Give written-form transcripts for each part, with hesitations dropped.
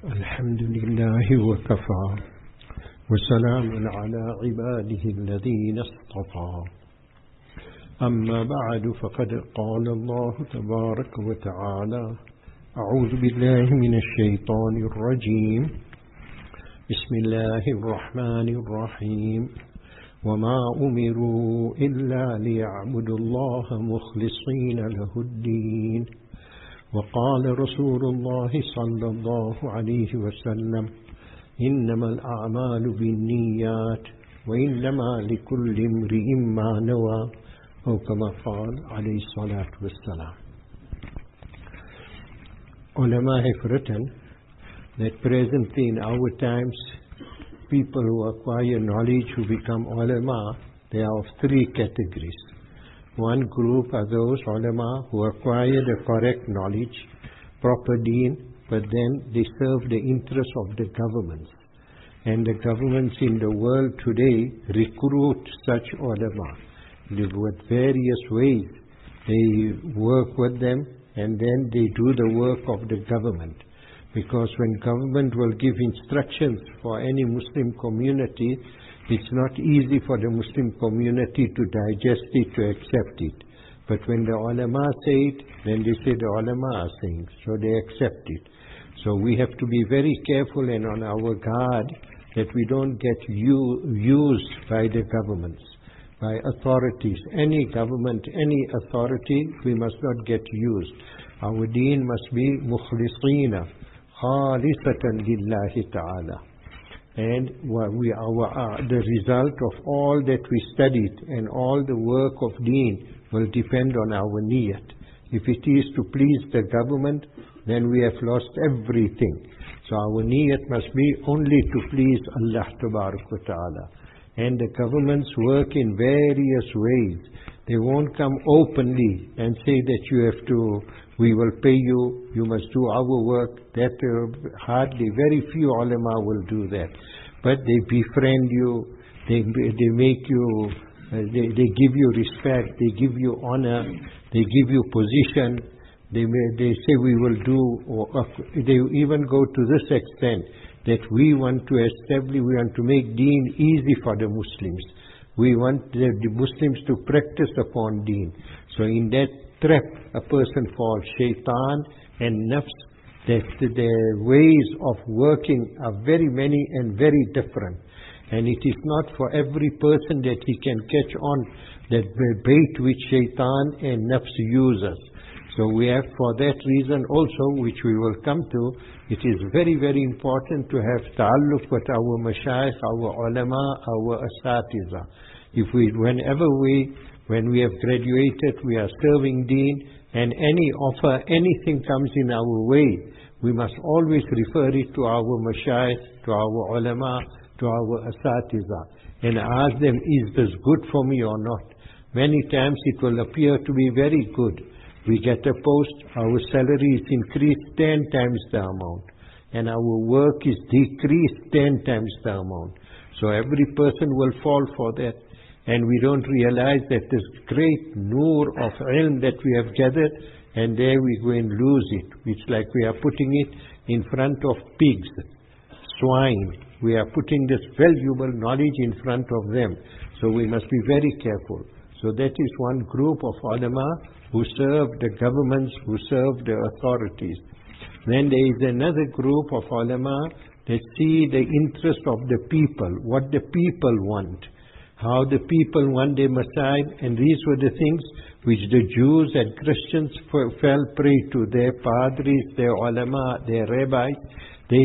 الحمد لله وكفى وسلام على عباده الذين اصطفى أما بعد فقد قال الله تبارك وتعالى أعوذ بالله من الشيطان الرجيم بسم الله الرحمن الرحيم وما أمروا إلا ليعبدوا الله مخلصين له الدين وقال رسول الله صلى الله عليه وسلم إنما الأعمال بالنيات وإنما لكل امرئ ما نوى أو كما قال عليه الصلاة والسلام. Ulama have written that presently in our times people who acquire knowledge, who become ulama, they are of three categories. One group are those ulama who acquire the correct knowledge, proper deen, but then they serve the interests of the governments. And the governments in the world today recruit such ulama. With various ways they work with them and then they do the work of the government. Because when government will give instructions for any Muslim community, it's not easy for the Muslim community to digest it, to accept it. But when the ulama say it, then they say the ulama are saying, so they accept it. So we have to be very careful and on our guard that we don't get used by the governments, by authorities. Any government, any authority, we must not get used. Our deen must be mukhlisina, khalisatan lillahi ta'ala. And the result of all that we studied and all the work of deen will depend on our niyat. If it is to please the government, then we have lost everything. So our niyat must be only to please Allah Tabarak wa Ta'ala. And the governments work in various ways. They won't come openly and say that we will pay you, you must do our work. That hardly, very few ulama will do that. But they befriend you, they make you, they give you respect, they give you honor, they give you position. They say we will do, or they even go to this extent that we want to make deen easy for the Muslims. We want the Muslims to practice upon deen. So in that trap, a person falls. Shaitan and nafs, that the ways of working are very many and very different. And it is not for every person that he can catch on that bait which shaitan and nafs uses. So we have, for that reason also, which we will come to, it is very, very important to have ta'alluq with our mashayikh, our ulama, our asatiza. When we have graduated, we are serving deen, and any offer, anything comes in our way, we must always refer it to our mashayikh, to our ulama, to our asatiza, and ask them, is this good for me or not? Many times it will appear to be very good. We get a post, our salary is increased 10 times the amount, and our work is decreased 10 times the amount. So every person will fall for that, and we don't realize that this great nur of ilm that we have gathered, and there we go and lose it. It's like we are putting it in front of pigs, swine. We are putting this valuable knowledge in front of them. So we must be very careful. So that is one group of ulama who serve the governments, who serve the authorities. Then there is another group of ulama that see the interest of the people, what the people want, how the people want their Messiah, and these were the things which the Jews and Christians fell prey to. Their padris, their ulama, their rabbis, they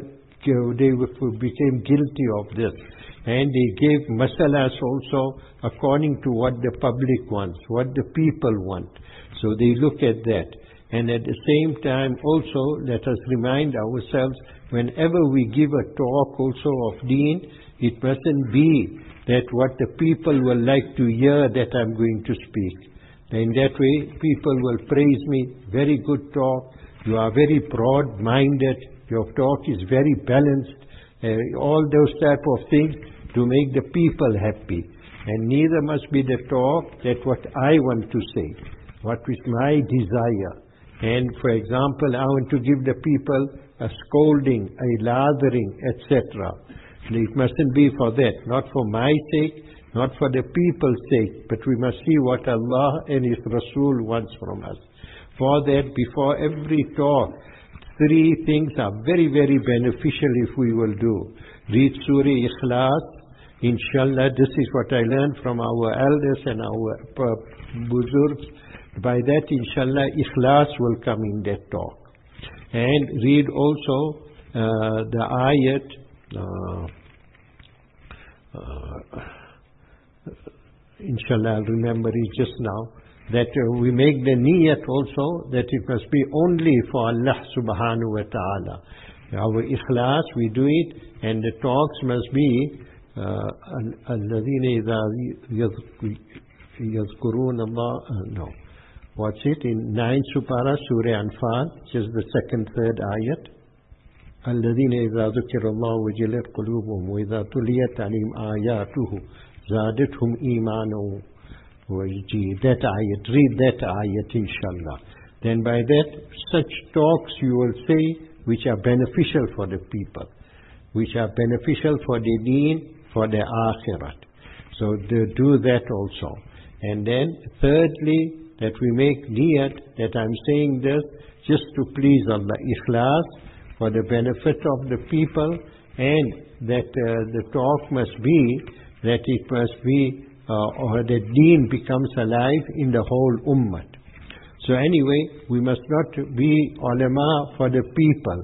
became guilty of this. And they gave masalas also according to what the public wants, what the people want. So they look at that. And at the same time also, let us remind ourselves, whenever we give a talk also of deen, it mustn't be that what the people will like to hear that I'm going to speak. In that way, people will praise me, very good talk, you are very broad-minded, your talk is very balanced, all those type of things to make the people happy. And neither must be the talk that what I want to say, what is my desire. And for example, I want to give the people a scolding, a lathering, etc. It mustn't be for that, not for my sake, not for the people's sake, but we must see what Allah and His Rasul wants from us. For that, before every talk, 3 things are very, very beneficial if we will do. Read Surah Ikhlas. Inshallah, this is what I learned from our elders and our buzurgs. By that, inshallah, Ikhlas will come in that talk. And read also the ayat, inshallah, I'll remember it just now, that we make the niyat also that it must be only for Allah subhanahu wa ta'ala. Our ikhlas, we do it, and the talks must be الَّذِينَ إِذَا يَذْكُرُونَ اللَّهَ no. What's it? In 9th Supara, Surah Anfal, just the 2nd, 3rd ayat. الَّذِينَ إِذَا ذُكِرَ اللَّهُ وَجِلَتْ قُلُوبُهُمْ وَإِذَا تُلِيَتْ عَلَيْهِمْ آيَاتُهُ زَادَتْهُمْ إِيمَانًا that ayat, read that ayat inshallah. Then by that, such talks you will say which are beneficial for the people, which are beneficial for the deen, for the akhirat. So do that also. And then thirdly, that we make niyat that I'm saying this just to please Allah, ikhlas, for the benefit of the people, and that the talk must be that it must be or the deen becomes alive in the whole ummah. So anyway, we must not be ulama for the people.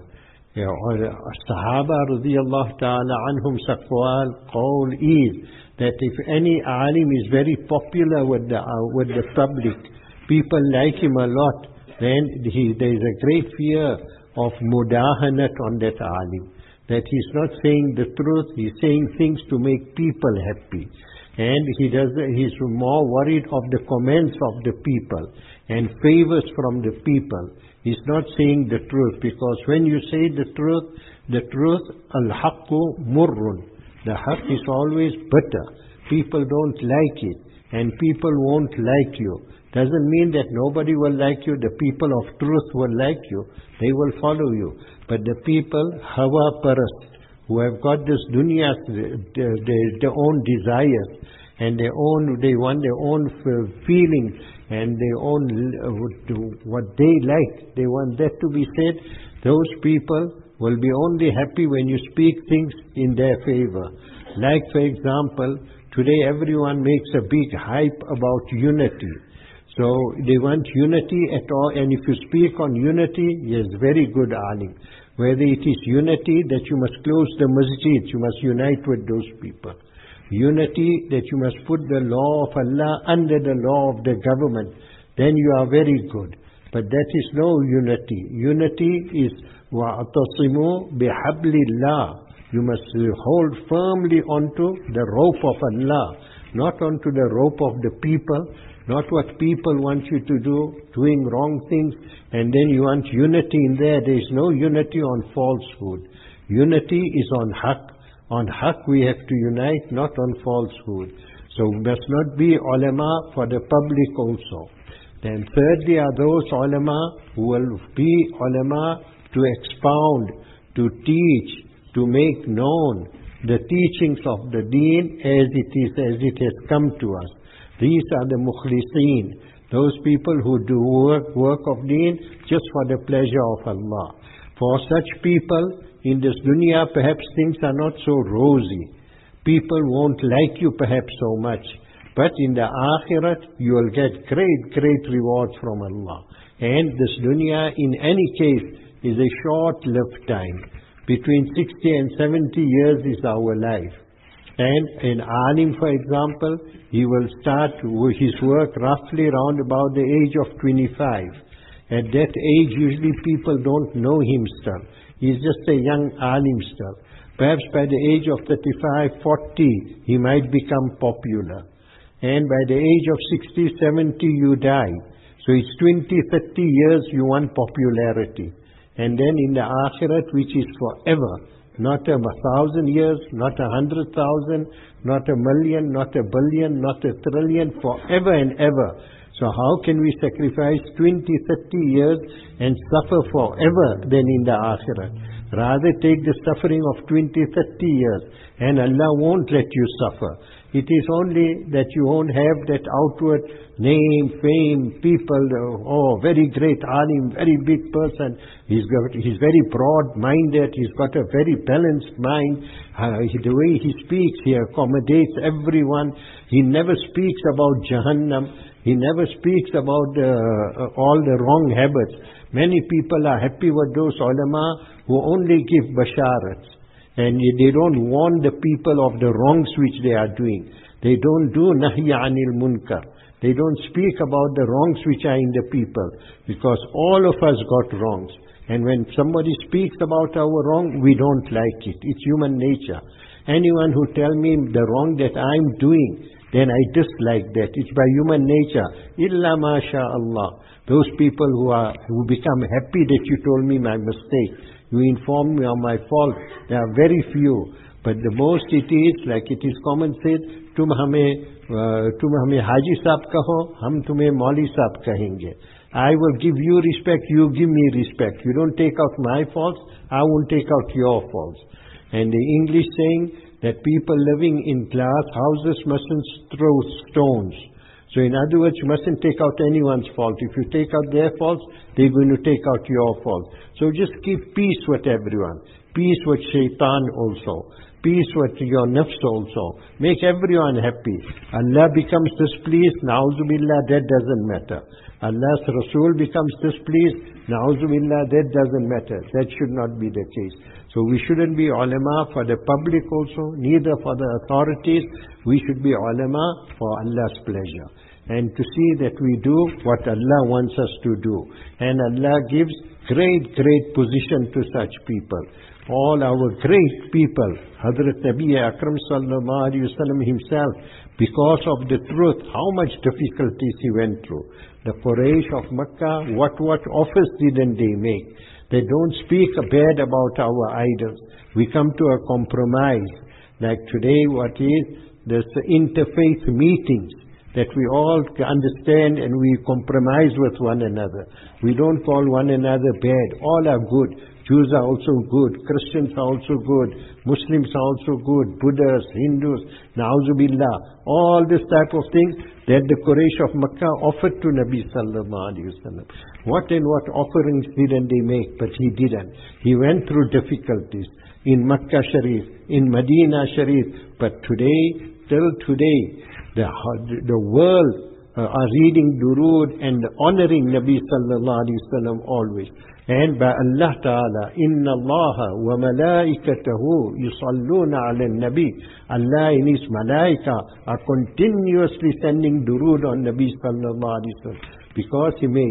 Or Sahaba radiyallahu ta'ala anhum saqwal qawl is that if any alim is very popular with the public, people like him a lot, then there is a great fear of mudahanat on that alim. That he's not saying the truth, he's saying things to make people happy. And he's more worried of the comments of the people and favors from the people. He's not saying the truth, because when you say the truth, al-haqqu murrun. The haqq is always bitter. People don't like it, and people won't like you. Doesn't mean that nobody will like you. The people of truth will like you. They will follow you. But the people, hawa parast, who have got this dunya, their own desires, and they want their own feelings, and their own what they like, they want that to be said. Those people will be only happy when you speak things in their favor. Like, for example, today everyone makes a big hype about unity. So they want unity at all, and if you speak on unity, yes, very good alim. Whether it is unity that you must close the masjid, you must unite with those people. Unity that you must put the law of Allah under the law of the government, then you are very good. But that is no unity. Unity is وَأَعْتَصِمُوا بِحَبْلِ اللَّهِ. You must hold firmly onto the rope of Allah, not onto the rope of the people, not what people want you to do, doing wrong things, and then you want unity in there. There is no unity on falsehood. Unity is on haqq. On haqq we have to unite, not on falsehood. So we must not be ulama for the public also. Then thirdly are those ulama who will be ulama to expound, to teach, to make known the teachings of the deen as it has come to us. These are the mukhlisin, those people who do work of deen just for the pleasure of Allah. For such people, in this dunya, perhaps things are not so rosy. People won't like you perhaps so much. But in the akhirat, you will get great rewards from Allah. And this dunya, in any case, is a short-lived time. Between 60 and 70 years is our life. And an alim, for example, he will start his work roughly around about the age of 25. At that age, usually people don't know him still. He's just a young alim still. Perhaps by the age of 35, 40, he might become popular. And by the age of 60, 70, you die. So it's 20, 30 years you want popularity. And then in the akhirat, which is forever, not 1,000 years, not 100,000, not 1,000,000, not 1 billion, not 1 trillion, forever and ever. So how can we sacrifice 20, 30 years and suffer forever than in the Akhirah? Rather take the suffering of 20, 30 years, and Allah won't let you suffer. It is only that you won't have that outward name, fame, people, very great alim, very big person. He's very broad-minded, he's got a very balanced mind. The way he speaks, he accommodates everyone. He never speaks about Jahannam. He never speaks about all the wrong habits. Many people are happy with those ulama who only give basharats. And they don't warn the people of the wrongs which they are doing. They don't do nahya anil munkar. They don't speak about the wrongs which are in the people. Because all of us got wrongs. And when somebody speaks about our wrong, we don't like it. It's human nature. Anyone who tell me the wrong that I'm doing, then I dislike that. It's by human nature. Illa masha Allah. Those people who become happy that you told me my mistake, you informed me of my fault, there are very few. But the most it is, like it is common said, tum hame Haji Saab kaho, hum tumhe Mauli Saab kahenge. I will give you respect, you give me respect. You don't take out my faults, I won't take out your faults. And the English saying that people living in glass houses mustn't throw stones. So in other words, you mustn't take out anyone's fault. If you take out their faults, they're going to take out your faults. So just keep peace with everyone. Peace with shaitan also. Peace with your nafs also. Make everyone happy. Allah becomes displeased, na'uzubillah, that doesn't matter. Allah's Rasul becomes displeased, na'uzubillah, that doesn't matter. That should not be the case. So we shouldn't be ulama for the public also, neither for the authorities. We should be ulama for Allah's pleasure. And to see that we do what Allah wants us to do. And Allah gives great position to such people. All our great people, Hazrat Nabi Akram sallallahu alayhi wasallam himself, because of the truth, how much difficulties he went through. The Quraysh of Makkah, what offers didn't they make? They don't speak bad about our idols. We come to a compromise. Like today, what is this interfaith meetings that we all understand and we compromise with one another. We don't call one another bad. All are good. Jews are also good. Christians are also good. Muslims are also good. Buddhists, Hindus, na'uzubillah. All this type of things that the Quraysh of Makkah offered to Nabi sallallahu alayhi wasallam. What and what offerings didn't they make? But he didn't. He went through difficulties in Makkah Sharif, in Medina Sharif. But today, till today, the world are reading durood and honoring Nabi sallallahu alayhi wasallam always. And by Allah Ta'ala, Inna Allah wa malaikatahu yusalluna ala nabi. Allah and His malaika are continuously sending durood on Nabi sallallahu alayhi wasallam. Because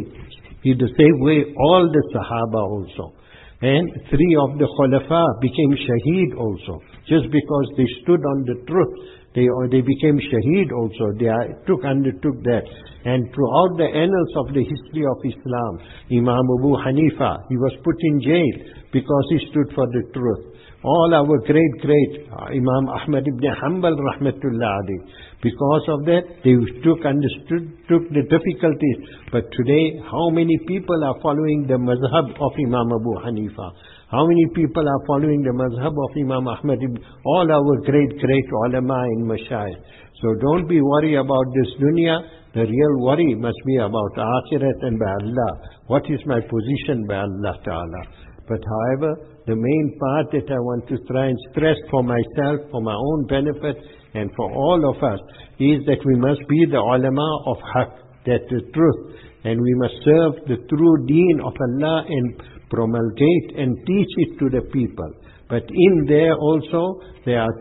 He the same way all the Sahaba also. And 3 of the Khulafa became shaheed also. Just because they stood on the truth. They became shaheed also. They undertook that. And throughout the annals of the history of Islam, Imam Abu Hanifa, he was put in jail because he stood for the truth. All our great Imam Ahmad ibn Hanbal rahmatullah alayhi, because of that, they took the difficulties. But today, how many people are following the mazhab of Imam Abu Hanifa? How many people are following the mazhab of Imam Ahmad ibn, all our great ulama and mashayikh? So don't be worried about this dunya. The real worry must be about akhirat and by Allah. What is my position by Allah Ta'ala? But however, the main part that I want to try and stress for myself, for my own benefit, and for all of us, is that we must be the ulama of haqq, that the truth, and we must serve the true deen of Allah and promulgate and teach it to the people. But in there also, there are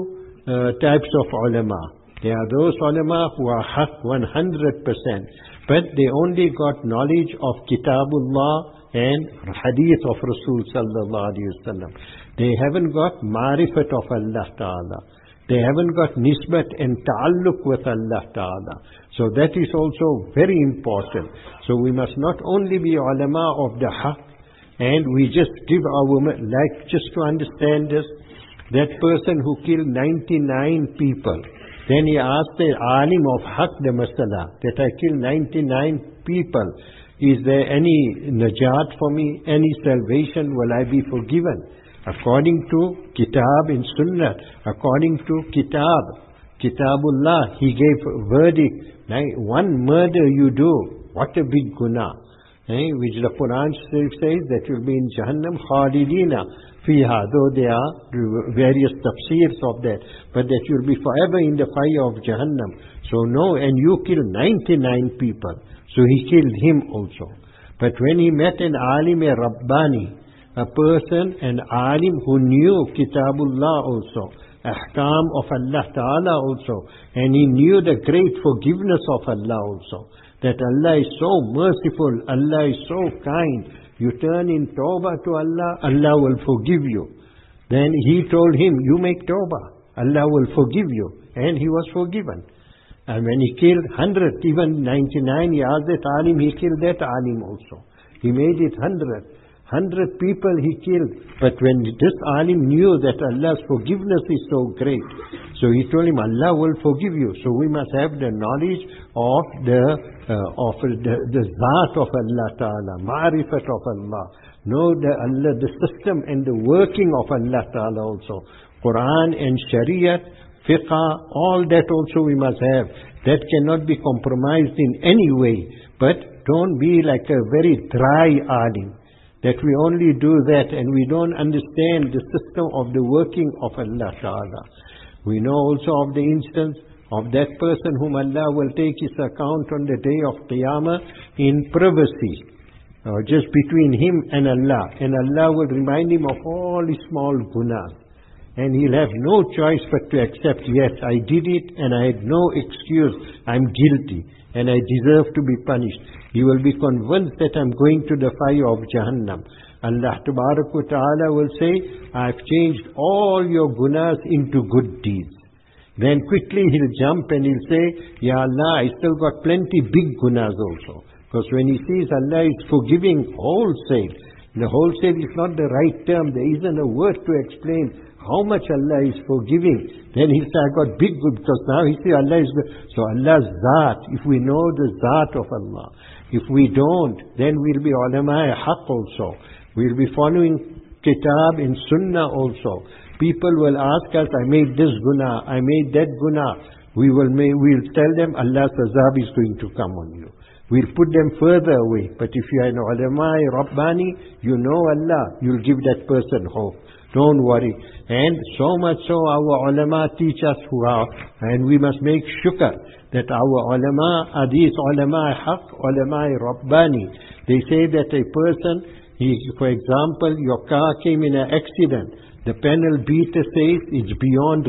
2 types of ulama. There are those ulama who are haqq 100%, but they only got knowledge of Kitabullah and hadith of Rasul sallallahu alayhi wasallam. They haven't got ma'rifat of Allah Ta'ala. They haven't got nisbat and ta'alluq with Allah Ta'ala. So that is also very important. So we must not only be ulama of the haqq, and we just give our, like just to understand this, that person who killed 99 people, Then he asked the alim of Haq the Masala, that I killed 99 people. Is there any najat for me? Any salvation? Will I be forgiven? According to Kitab and Sunnah, according to Kitabullah, he gave a verdict. One murder you do, what a big guna. Which the Quran says that you'll be in Jahannam khalidina fiha, though there are various tafsirs of that, but that you'll be forever in the fire of Jahannam. So no, and you killed 99 people. So he killed him also. But when he met an alim, a Rabbani, a person, an alim who knew Kitabullah also, ahkam of Allah Ta'ala also, and he knew the great forgiveness of Allah also, that Allah is so merciful, Allah is so kind. You turn in tawbah to Allah, Allah will forgive you. Then he told him, you make tawbah, Allah will forgive you. And he was forgiven. And when he killed 100, even 99, he asked that alim, he killed that alim also. He made it 100. 100 people he killed. But when this alim knew that Allah's forgiveness is so great, so he told him, Allah will forgive you. So we must have the knowledge of the Zat of Allah Ta'ala, Ma'rifat of Allah. Know the system and the working of Allah Ta'ala also. Quran and Shariat, Fiqh, all that also we must have. That cannot be compromised in any way. But don't be like a very dry alim, that we only do that and we don't understand the system of the working of Allah Ta'ala. We know also of the instance of that person whom Allah will take his account on the day of Qiyamah in privacy, just between him and Allah. And Allah will remind him of all his small gunas. And he'll have no choice but to accept, yes, I did it and I had no excuse. I'm guilty and I deserve to be punished. He will be convinced that I'm going to the fire of Jahannam. Allah Ta'ala will say, I've changed all your gunas into good deeds. Then quickly he'll jump and he'll say, Ya Allah, I still got plenty big gunas also. Because when he sees Allah is forgiving wholesale, the wholesale is not the right term. There isn't a word to explain how much Allah is forgiving. Then he said, I got big good, because now he says Allah is good. So Allah's Zat, if we know the Zat of Allah, if we don't, then we'll be ulama haq also. We'll be following Kitab and Sunnah also. People will ask us, I made this guna, I made that guna. We'll tell them Allah's azab is going to come on you. We'll put them further away. But if you are an ulama, Rabbani, you know Allah, you'll give that person hope. Don't worry. And so much so our ulama teach us and we must make shukr that our ulama are these ulama haq, ulama Rabbani. They say that a person, for example, your car came in an accident. The panel beater says it's beyond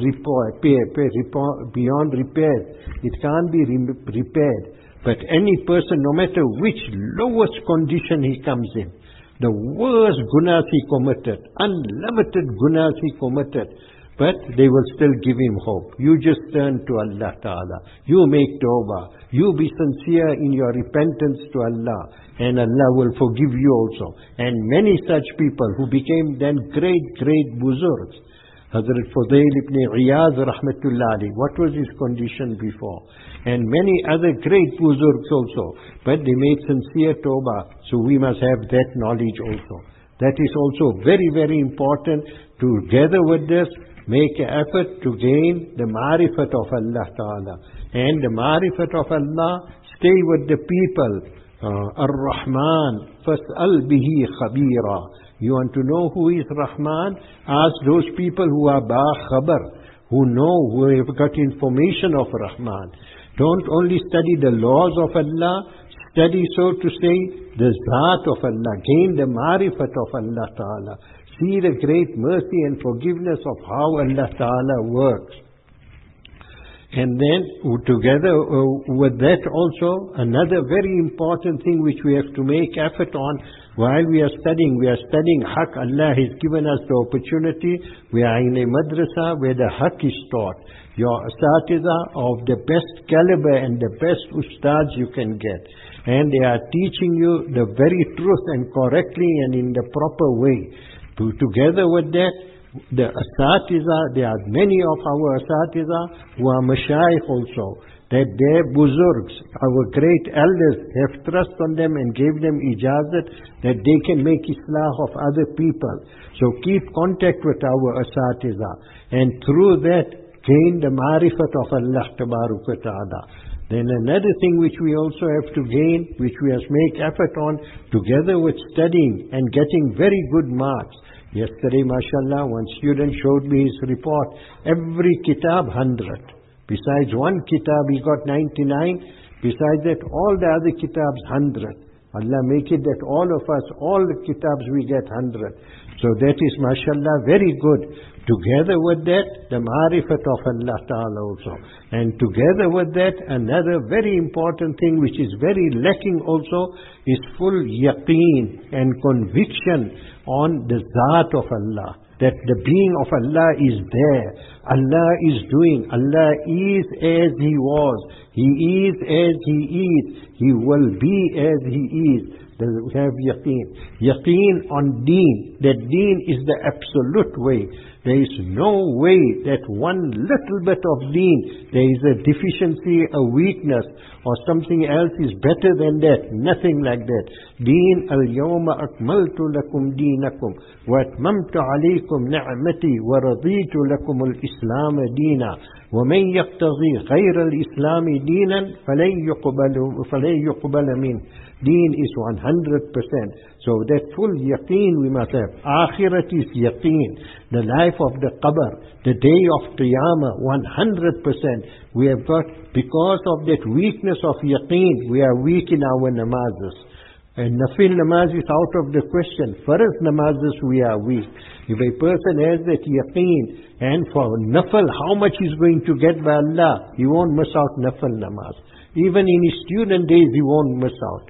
repair. It can't be repaired. But any person, no matter which lowest condition he comes in, the worst gunas he committed, unlimited gunas he committed, but they will still give him hope. You just turn to Allah Ta'ala. You make tawbah. You be sincere in your repentance to Allah, and Allah will forgive you also. And many such people who became then great buzurgs. Hazrat Fudail ibn Iyaz rahmatullah alayhi, what was his condition before? And many other great buzurgs also. But they made sincere tawbah. So we must have that knowledge also. That is also very, very important. Together with this, make an effort to gain the ma'rifat of Allah Ta'ala. And the ma'rifat of Allah, stay with the people. Ar-Rahman, fas'al bihi khabira. You want to know who is Rahman? Ask those people who are ba-khabar, who know, who have got information of Rahman. Don't only study the laws of Allah, study, so to say, the Zat of Allah. Gain the ma'rifat of Allah Ta'ala. See the great mercy and forgiveness of how Allah Ta'ala works. And then together with that also, another very important thing which we have to make effort on while we are studying Haqq. Allah has given us the opportunity. We are in a madrasa where the Haqq is taught. Your asatiza of the best caliber and the best ustads you can get. And they are teaching you the very truth and correctly and in the proper way. Together with that, the Asatiza, there are many of our Asatiza who are Mashayikh also, that their Buzurgs, our great elders, have trust on them and gave them ijazat that they can make Islah of other people. So keep contact with our Asatiza, and through that gain the Ma'rifat of Allah Tabaraka Ta'ala. Then another thing which we also have to gain, which we must make effort on, together with studying and getting very good marks. Yesterday, mashallah, one student showed me his report. Every kitab 100. Besides one kitab he got 99. Besides that, all the other kitabs 100. Allah make it that all of us, all the kitabs we get 100. So that is mashallah very good. Together with that, the ma'rifat of Allah Ta'ala also. And together with that, another very important thing which is very lacking also is full yaqeen and conviction on the Zat of Allah. That the being of Allah is there. Allah is doing. Allah is as He was. He is as He is. He will be as He is. We have yaqeen. Yaqeen on deen. That deen is the absolute way. There is no way that one little bit of deen, there is a deficiency, a weakness, or something else is better than that. Nothing like that. Deen al-yawma akmaltu lakum deenakum wa atmamtu alaykum ni'mati wa raditu lakum al-islam deena wa man yaqtaghi ghayra al-islam deenan falan yuqbala min. Deen is 100%. So that full yaqeen we must have. Akhirat is yaqeen. The life of the qabr, the day of qiyamah, 100%. We have got, because of that weakness of yaqeen, we are weak in our namazes. And nafil namaz is out of the question. Farz namazes we are weak. If a person has that yaqeen, and for nafil, how much he's going to get by Allah, he won't miss out nafil namaz. Even in his student days, he won't miss out.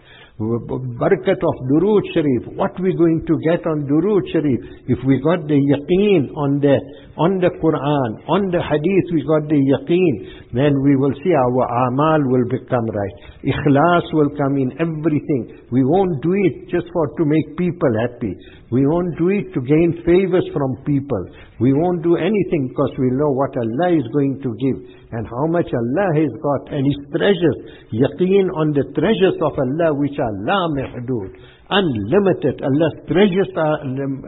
Barakat of Durood Sharif, what we going to get on Durood Sharif? If we got the yaqeen on the Quran, on the Hadith, we got the yaqeen, then we will see our amal will become right. Ikhlas will come in everything. We won't do it just to make people happy. We won't do it to gain favors from people. We won't do anything because we know what Allah is going to give and how much Allah has got and His treasures. Yaqeen on the treasures of Allah which are la mahdud, unlimited. Allah's treasures are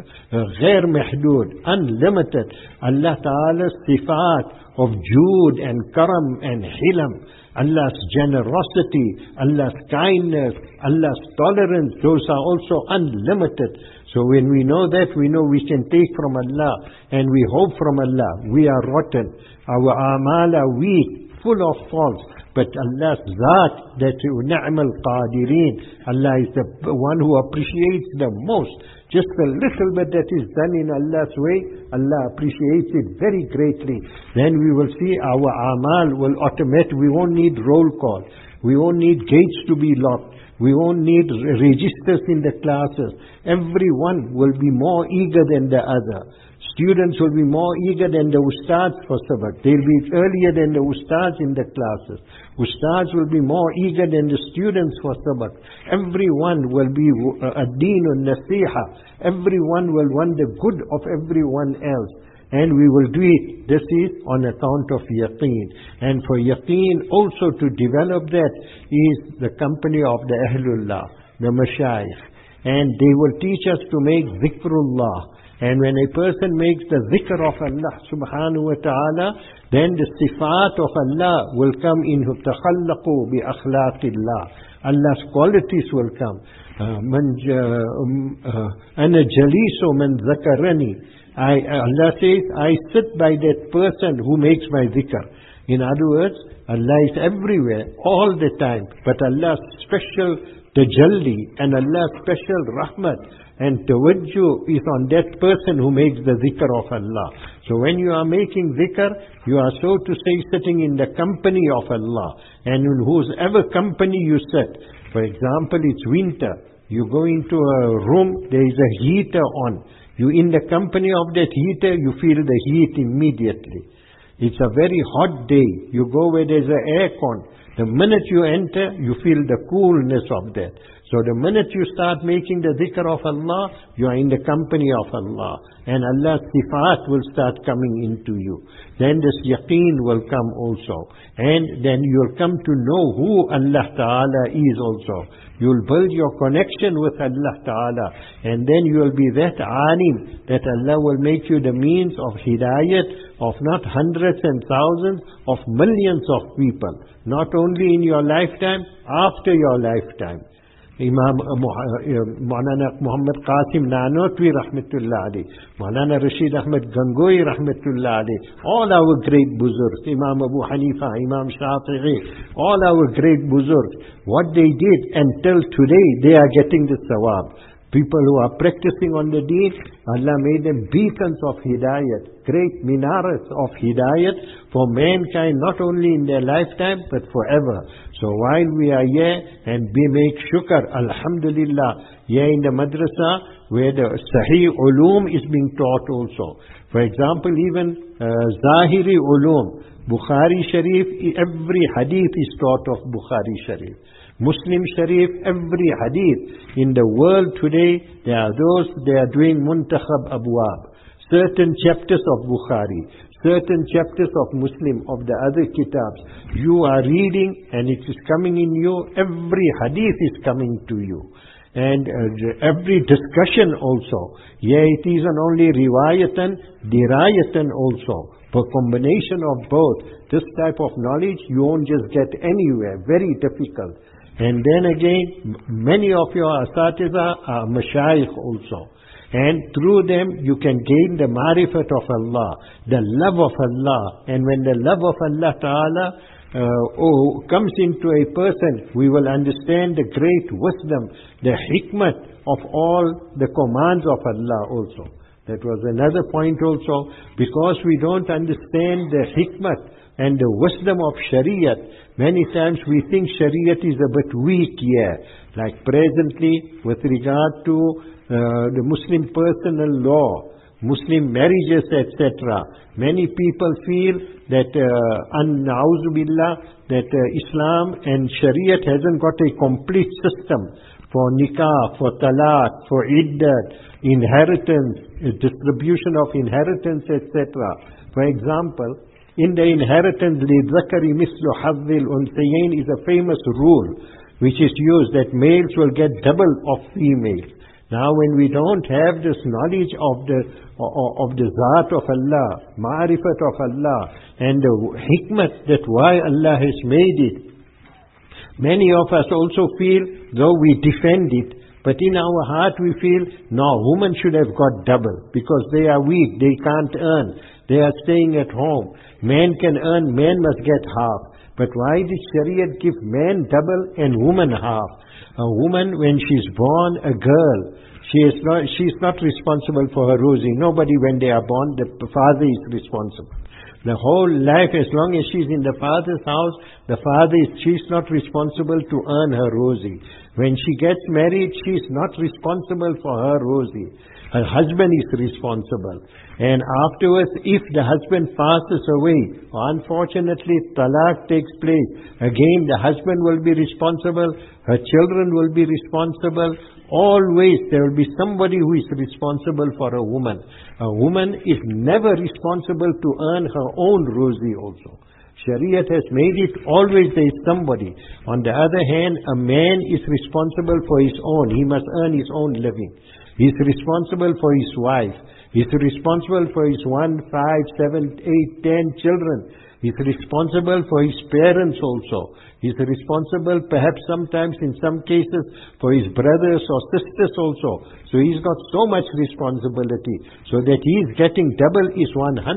ghair mahdud, unlimited. Allah Ta'ala's sifat of jood and karam and hilam, Allah's generosity, Allah's kindness, Allah's tolerance, those are also unlimited. So when we know that, we know we can take from Allah and we hope from Allah. We are rotten. Our amal are weak, full of faults. But Allah's Zat, that ni'mal qadireen, Allah is the one who appreciates the most. Just a little bit that is done in Allah's way, Allah appreciates it very greatly. Then we will see our amal will automate. We won't need roll call. We won't need gates to be locked. We won't need registers in the classes. Everyone will be more eager than the other. Students will be more eager than the ustads for sabak. They'll be earlier than the ustads in the classes. Ustads will be more eager than the students for sabak. Everyone will be ad-deen nasiha. Everyone will want the good of everyone else. And we will do it. This is on account of yaqeen. And for yaqeen also to develop that is the company of the Ahlullah, the Mashayikh. And they will teach us to make zikrullah. And when a person makes the zikr of Allah subhanahu wa ta'ala, then the sifat of Allah will come in. تَخَلَّقُوا بِأَخْلَاقِ Allah's qualities will come. أَنَا جَلِيسُ مَنْ ذَكَرَنِي. Allah says, I sit by that person who makes my zikr. In other words, Allah is everywhere, all the time. But Allah's special tajalli and Allah's special rahmat and tawajjuh is on that person who makes the zikr of Allah. So when you are making zikr, you are so to say sitting in the company of Allah. And in whosever company you sit, for example, it's winter. You go into a room, there is a heater on. You in the company of that heater, you feel the heat immediately. It's a very hot day. You go where there's an aircon. The minute you enter, you feel the coolness of that. So the minute you start making the dhikr of Allah, you are in the company of Allah. And Allah's sifat will start coming into you. Then this yaqeen will come also. And then you'll come to know who Allah Ta'ala is also. You'll build your connection with Allah Ta'ala. And then you'll be that alim that Allah will make you the means of hidayat of not hundreds and thousands, of millions of people. Not only in your lifetime, after your lifetime. Imam Maulana Muhammad Qasim Nanotwi Rahmatullah Ali, Maulana Rashid Ahmed Gangohi Rahmatullah Ali, all our great buzurgs, Imam Abu Hanifa, Imam Shafi'i, all our great buzurgs, what they did until today, they are getting the sawab. People who are practicing on the deen, Allah made them beacons of hidayat, great minaras of hidayat for mankind, not only in their lifetime, but forever. So while we are here and we make shukr, alhamdulillah, here in the madrasa, where the Sahih Ulum is being taught also. For example, even Zahiri Ulum, Bukhari Sharif, every hadith is taught of Bukhari Sharif. Muslim Sharif, every hadith. In the world today, there are those, they are doing Muntakhab Abwab. Certain chapters of Bukhari, certain chapters of Muslim, of the other kitabs. You are reading and it is coming in you, every hadith is coming to you. And every discussion also. Yeah, it isn't only riwayatan, dirayatan also. For combination of both, this type of knowledge you won't just get anywhere, very difficult. And then again, many of your asatiza are mashayikh also. And through them, you can gain the marifat of Allah, the love of Allah. And when the love of Allah Ta'ala comes into a person, we will understand the great wisdom, the hikmat of all the commands of Allah also. That was another point also. Because we don't understand the hikmat and the wisdom of Shariat, many times we think Shariat is a bit weak here. Like presently, with regard to the Muslim personal law, Muslim marriages, etc. Many people feel that, na'udhu billah, that Islam and Shariat hasn't got a complete system for nikah, for talaq, for iddat, inheritance, distribution of inheritance, etc. For example, in the inheritance, لِذَكَرِ مِثْلُ حَظِّ الْأُنْثَيَيْنِ is a famous rule which is used that males will get double of females. Now when we don't have this knowledge of the Zat of Allah, Ma'rifat of Allah, and the hikmat that why Allah has made it, many of us also feel, though we defend it, but in our heart we feel, no, women should have got double because they are weak, they can't earn, they are staying at home. Man can earn, man must get half. But why did Shariat give man double and woman half? A woman, when she's born, a girl, she's not responsible for her rosy. Nobody, when they are born, the father is responsible. The whole life, as long as she's in the father's house, she's not responsible to earn her rosy. When she gets married, she's not responsible for her rosy. Her husband is responsible. And afterwards, if the husband passes away, unfortunately, talaq takes place. Again, the husband will be responsible, her children will be responsible. Always there will be somebody who is responsible for a woman. A woman is never responsible to earn her own rosy also. Shariat has made it always there is somebody. On the other hand, a man is responsible for his own. He must earn his own living. He is responsible for his wife. He is responsible for his 1, 5, 7, 8, 10 children. He is responsible for his parents also. He is responsible perhaps sometimes in some cases for his brothers or sisters also. So he's got so much responsibility. So that he is getting double is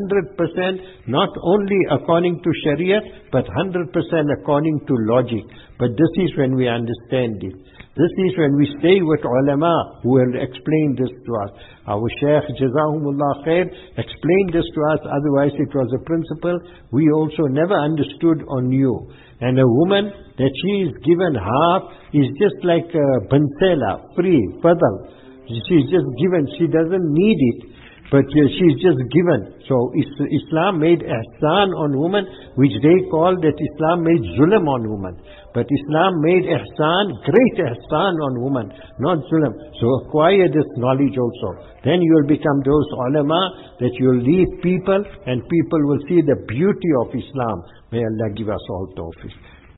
100% not only according to Shariat but 100% according to logic. But this is when we understand it. This is when we stay with ulama who will explain this to us. Our Shaykh Jazahumullah Khair explained this to us, otherwise it was a principle we also never understood or knew. And a woman that she is given half is just like a bansela, free, fadal. She is just given, she doesn't need it. But she's just given. So Islam made ihsan on women, which they call that Islam made zulm on women. But Islam made ihsan, great ihsan on women, not zulm. So acquire this knowledge also. Then you will become those ulama that you will lead people and people will see the beauty of Islam. May Allah give us all tawfiq.